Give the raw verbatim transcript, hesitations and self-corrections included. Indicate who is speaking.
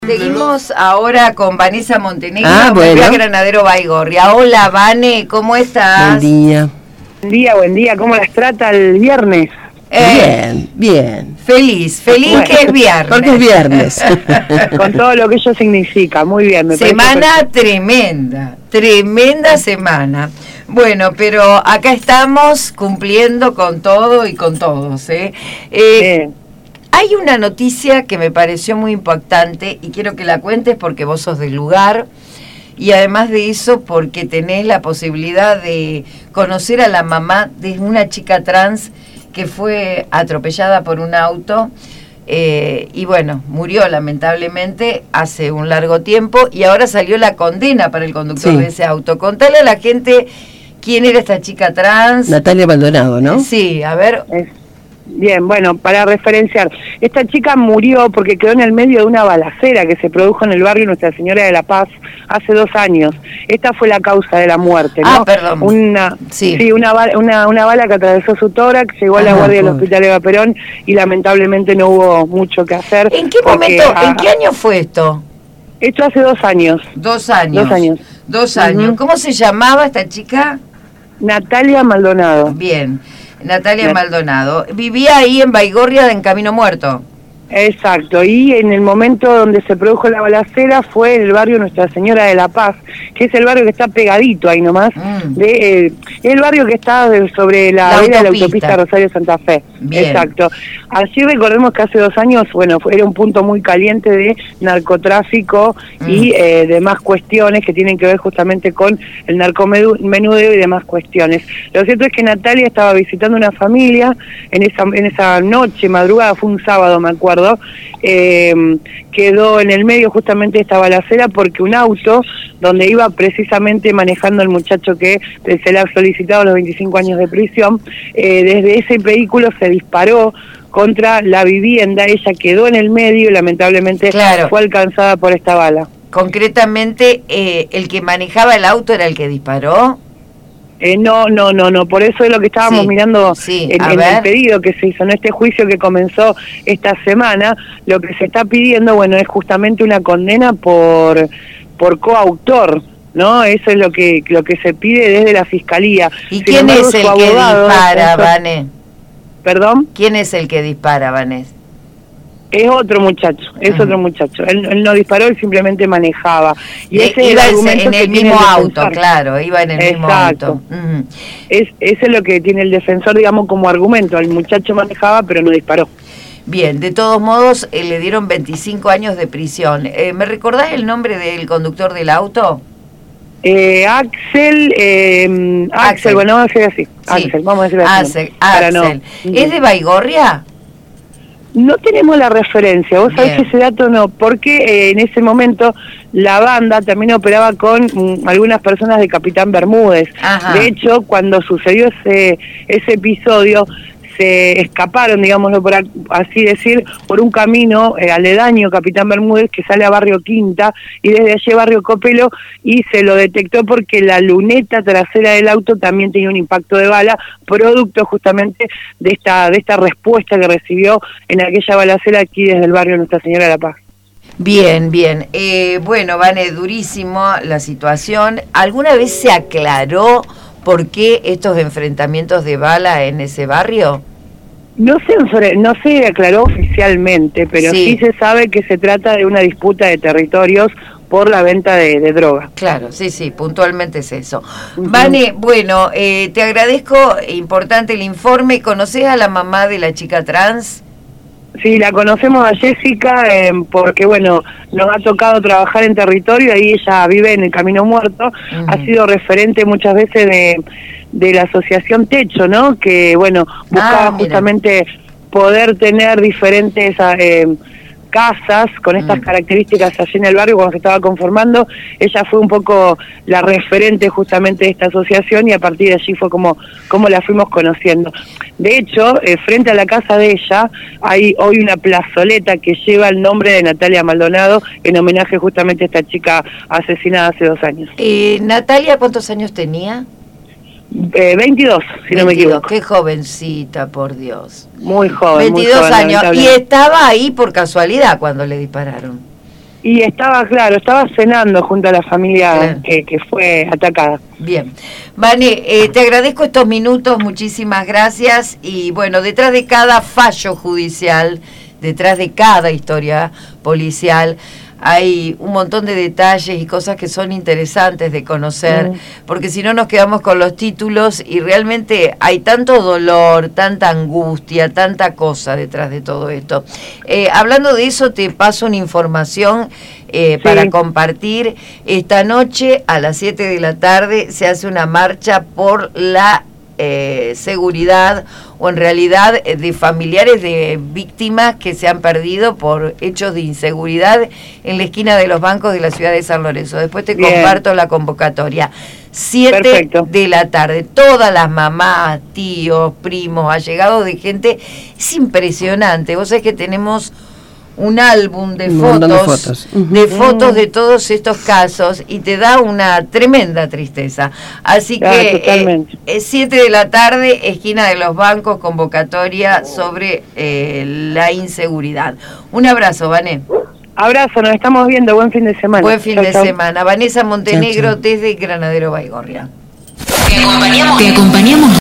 Speaker 1: Seguimos ahora con Vanessa Montenegro,
Speaker 2: ah, bueno.
Speaker 1: Granadero Baigorria. Hola, Vane, ¿cómo estás?
Speaker 2: Buen día.
Speaker 3: Buen día, buen día. ¿Cómo las trata el viernes?
Speaker 1: Eh,
Speaker 2: bien, bien.
Speaker 1: Feliz, feliz
Speaker 3: bueno,
Speaker 1: que es viernes.
Speaker 2: Porque es viernes.
Speaker 3: Con todo lo que ello significa. Muy bien. Me
Speaker 1: semana tremenda, tremenda semana. Bueno, pero acá estamos cumpliendo con todo y con todos, ¿eh? eh
Speaker 3: sí.
Speaker 1: Hay una noticia que me pareció muy impactante y quiero que la cuentes porque vos sos del lugar y además de eso porque tenés la posibilidad de conocer a la mamá de una chica trans que fue atropellada por un auto eh, y bueno, murió lamentablemente hace un largo tiempo y ahora salió la condena para el conductor sí. de ese auto. Contale a la gente quién era esta chica trans.
Speaker 2: Natalia Maldonado, ¿no?
Speaker 1: Sí, a ver...
Speaker 3: Es... Bien, bueno, para referenciar, esta chica murió porque quedó en el medio de una balacera que se produjo en el barrio Nuestra Señora de la Paz hace dos años. Esta fue la causa de la muerte, ¿no?
Speaker 1: Ah, perdón.
Speaker 3: Una,
Speaker 1: sí,
Speaker 3: sí una, una, una bala que atravesó su tórax, llegó a la
Speaker 1: Ajá,
Speaker 3: guardia del
Speaker 1: pobre.
Speaker 3: Hospital Eva Perón y lamentablemente no hubo mucho que hacer.
Speaker 1: ¿En qué
Speaker 3: porque,
Speaker 1: momento,
Speaker 3: ah,
Speaker 1: en qué año fue esto?
Speaker 3: Esto hace dos años.
Speaker 1: Dos años.
Speaker 3: Dos años.
Speaker 1: Dos años.
Speaker 3: Uh-huh.
Speaker 1: ¿Cómo se llamaba esta chica?
Speaker 3: Natalia Maldonado.
Speaker 1: Bien. Natalia
Speaker 3: Bien.
Speaker 1: Maldonado. Vivía ahí en Baigorria, en Camino Muerto.
Speaker 3: Exacto, y en el momento donde se produjo la balacera fue en el barrio Nuestra Señora de la Paz, que es el barrio que está pegadito ahí nomás,
Speaker 1: Mm.
Speaker 3: de eh, el barrio que está de, sobre la,
Speaker 1: La
Speaker 3: avenida de la
Speaker 1: autopista.
Speaker 3: autopista Rosario Santa Fe.
Speaker 1: Bien.
Speaker 3: Exacto. Allí recordemos que hace dos años, bueno, fue, era un punto muy caliente de narcotráfico
Speaker 1: Mm.
Speaker 3: y eh, demás cuestiones que tienen que ver justamente con el narcomenudeo y demás cuestiones. Lo cierto es que Natalia estaba visitando una familia en esa, en esa noche, madrugada, fue un sábado, me acuerdo. Eh, quedó en el medio justamente de esta balacera porque un auto donde iba precisamente manejando el muchacho que se le ha solicitado los veinticinco años de prisión, eh, desde ese vehículo se disparó contra la vivienda, ella quedó en el medio y lamentablemente
Speaker 1: claro.
Speaker 3: fue alcanzada por esta bala.
Speaker 1: Concretamente, eh, ¿el que manejaba el auto era el que disparó?
Speaker 3: Eh, no, no, no, no, por eso es lo que estábamos
Speaker 1: sí,
Speaker 3: mirando
Speaker 1: sí,
Speaker 3: en, en el pedido que se hizo, en este juicio que comenzó esta semana, lo que se está pidiendo, bueno, es justamente una condena por, por coautor, ¿no? Eso es lo que lo que se pide desde la Fiscalía.
Speaker 1: ¿Y
Speaker 3: Sin
Speaker 1: quién
Speaker 3: embargo,
Speaker 1: es el
Speaker 3: su
Speaker 1: que
Speaker 3: abogado,
Speaker 1: dispara,
Speaker 3: eso,
Speaker 1: Vané?
Speaker 3: ¿Perdón?
Speaker 1: ¿Quién es el que dispara, Vanés?
Speaker 3: Es otro muchacho, es
Speaker 1: Ajá.
Speaker 3: otro muchacho. Él, él no disparó, él simplemente manejaba. Y
Speaker 1: Eh,
Speaker 3: ese es el
Speaker 1: iba
Speaker 3: argumento
Speaker 1: en
Speaker 3: que
Speaker 1: el
Speaker 3: tiene
Speaker 1: mismo
Speaker 3: el
Speaker 1: auto,
Speaker 3: defensor.
Speaker 1: claro, iba en el mismo
Speaker 3: Exacto.
Speaker 1: auto. Uh-huh.
Speaker 3: Es, ese es lo que tiene el defensor, digamos, como argumento. El muchacho manejaba, pero no disparó.
Speaker 1: Bien, de todos modos, eh, le dieron veinticinco años de prisión. Eh, ¿Me recordás el nombre del conductor del auto?
Speaker 3: Eh, Axel, eh, Axel,
Speaker 1: Axel,
Speaker 3: bueno, vamos a decir así.
Speaker 1: Sí.
Speaker 3: Axel, vamos a decir así.
Speaker 1: Axel,
Speaker 3: para
Speaker 1: Axel.
Speaker 3: No.
Speaker 1: ¿Es de Baigorria?
Speaker 3: No tenemos la referencia, vos sabés
Speaker 1: Bien.
Speaker 3: que ese dato no, porque eh, en ese momento la banda también operaba con mm, algunas personas de Capitán Bermúdez.
Speaker 1: Ajá.
Speaker 3: De hecho, cuando sucedió ese ese episodio, se escaparon, digámoslo por así decir, por un camino eh, aledaño Capitán Bermúdez que sale a Barrio Quinta y desde allí Barrio Copelo y se lo detectó porque la luneta trasera del auto también tenía un impacto de bala, producto justamente de esta de esta respuesta que recibió en aquella balacera aquí desde el barrio Nuestra Señora de la Paz.
Speaker 1: Bien, bien. Eh, bueno, Vane, durísimo la situación. ¿Alguna vez se aclaró por qué estos enfrentamientos de bala en ese barrio?
Speaker 3: No se, no se aclaró oficialmente, pero
Speaker 1: Sí.
Speaker 3: sí se sabe que se trata de una disputa de territorios por la venta de, de droga.
Speaker 1: Claro, sí, sí, puntualmente es eso.
Speaker 3: Uh-huh.
Speaker 1: Vane, bueno, eh, te agradezco, importante el informe. ¿Conocés a la mamá de la chica trans?
Speaker 3: Sí, la conocemos a Jessica eh, porque, bueno, nos ha tocado trabajar en territorio, ahí ella vive en el Camino Muerto,
Speaker 1: Uh-huh.
Speaker 3: ha sido referente muchas veces de, de la asociación Techo, ¿no? Que, bueno, buscaba
Speaker 1: Ah, mira.
Speaker 3: justamente poder tener diferentes eh, casas con estas
Speaker 1: Mm.
Speaker 3: características allí en el barrio cuando se estaba conformando. Ella fue un poco la referente justamente de esta asociación y a partir de allí fue como, como la fuimos conociendo. De hecho, eh, frente a la casa de ella hay hoy una plazoleta que lleva el nombre de Natalia Maldonado en homenaje justamente a esta chica asesinada hace dos años.
Speaker 1: Eh, Natalia, ¿cuántos años tenía?
Speaker 3: Eh, veintidós, si no me
Speaker 1: veintidós,
Speaker 3: equivoco.
Speaker 1: qué jovencita, por Dios.
Speaker 3: Muy joven,
Speaker 1: veintidós
Speaker 3: muy joven,
Speaker 1: años. Y
Speaker 3: lamentablemente.
Speaker 1: estaba ahí por casualidad cuando le dispararon.
Speaker 3: Y estaba, claro, estaba cenando junto a la familia
Speaker 1: Claro.
Speaker 3: que, que fue atacada.
Speaker 1: Bien. Vane, eh, te agradezco estos minutos, muchísimas gracias. Y bueno, detrás de cada fallo judicial, detrás de cada historia policial, hay un montón de detalles y cosas que son interesantes de conocer, mm. porque si no nos quedamos con los títulos y realmente hay tanto dolor, tanta angustia, tanta cosa detrás de todo esto. Eh, hablando de eso, te paso una información eh, sí. para compartir. Esta noche a las siete de la tarde se hace una marcha por la Eh, seguridad, o en realidad eh, de familiares de víctimas que se han perdido por hechos de inseguridad en la esquina de los bancos de la ciudad de San Lorenzo. Después te Bien. comparto la convocatoria. siete de la tarde, todas las mamás, tíos, primos, allegados de gente, es impresionante. Vos sabés que tenemos un álbum de
Speaker 2: un
Speaker 1: fotos,
Speaker 2: de fotos, uh-huh.
Speaker 1: de fotos de todos estos casos y te da una tremenda tristeza. Así
Speaker 3: claro,
Speaker 1: que eh, siete de la tarde, esquina de los bancos, convocatoria sobre eh, la inseguridad. Un abrazo, Vané.
Speaker 3: Abrazo, nos estamos viendo, buen fin de semana.
Speaker 1: Buen fin
Speaker 3: chau,
Speaker 1: de
Speaker 3: chau.
Speaker 1: semana. Vanessa Montenegro chau, chau. desde Granadero Baigorria.
Speaker 4: Te acompañamos. Te acompañamos.